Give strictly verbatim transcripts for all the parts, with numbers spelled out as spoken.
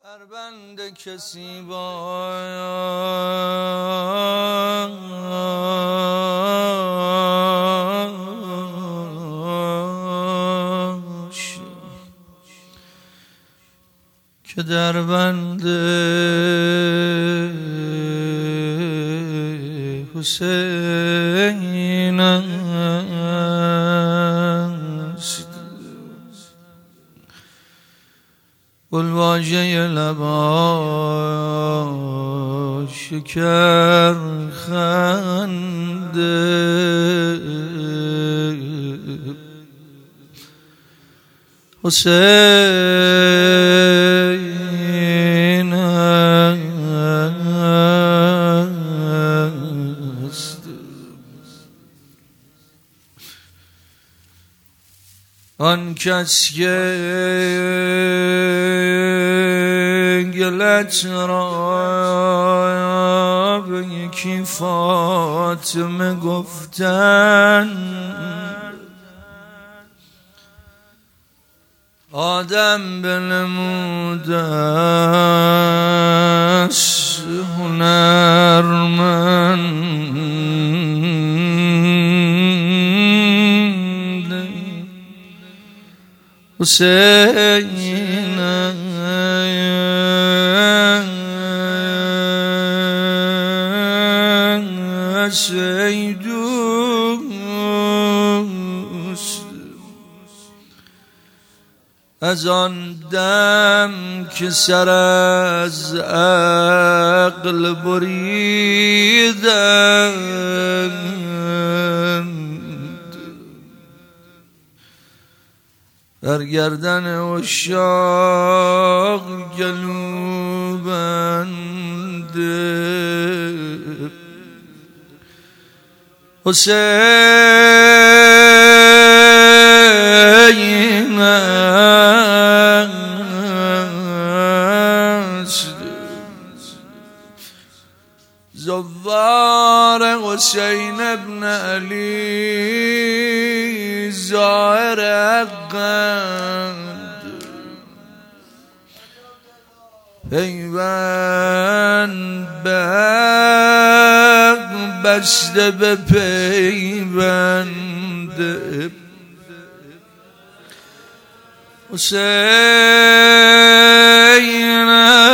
هر بند کسی باش که در بند حسین است. گلواژه لباش شکر خنده حسین است. آن کس که گلت را به یکی فاطمه گفتن، آدم بنمودش هنرمند حسین است. ای دوست از آن دم که سر از عقل بریدند، در گردن عشاق گلو بنده حسین است. زوار حسین ابن علی ظاهر حقند، پیوند به حق بسته به پیوند حسین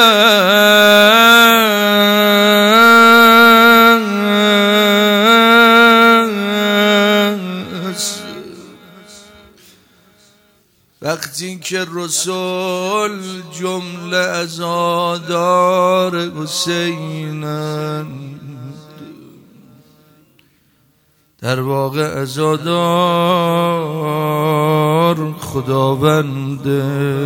است. وقتی که رسول جمله عزادار حسینند، در واقع عزادار خداونده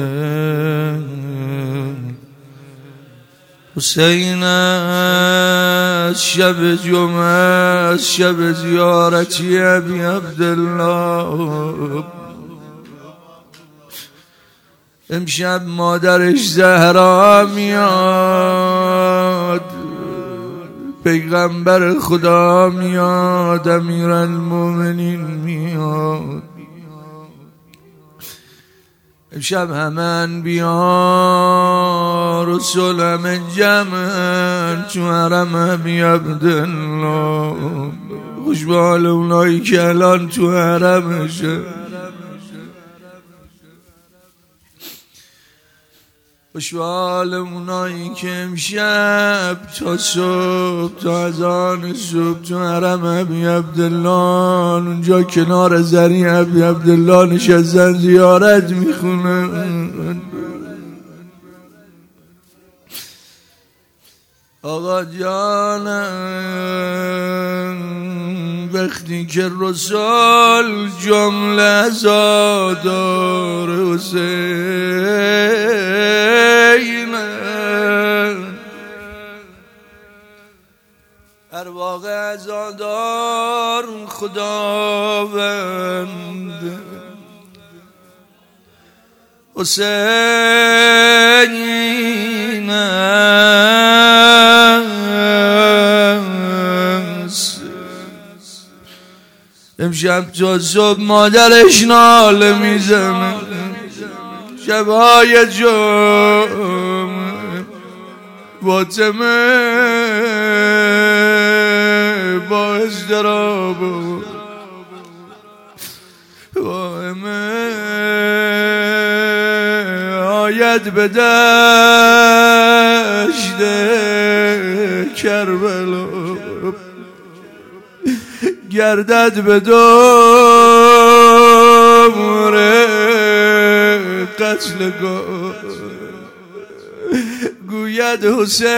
حسین است. شب جمعه شب زیارتی ابی عبدالله، امشب مادرش زهرا میاد، پیغمبر خدا میاد، امیرالمومنین میاد. امشب همه انبیا رسول همه جمع تو حرم ابی عبدالله. خوش به حال اونایی که الان تو حرمشه، خوش به حال اونایی که امشب تا صبح تا اذان صبح تو حرم ابی عبدالله اونجا کنار زری ابی عبدالله نشستن زیارت میخونن. آقا جانم وقتی که رسول جمله عزادار حسین، در واقع عزادار خداوند حسین است. امشب تا صبح مادرش ناله میزنه، شبهای جمعه فاطمه با اضطراب وامه آید به دشت کربلا گردد به دور قتلگاه گوید حسین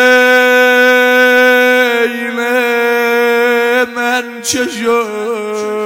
من چه شد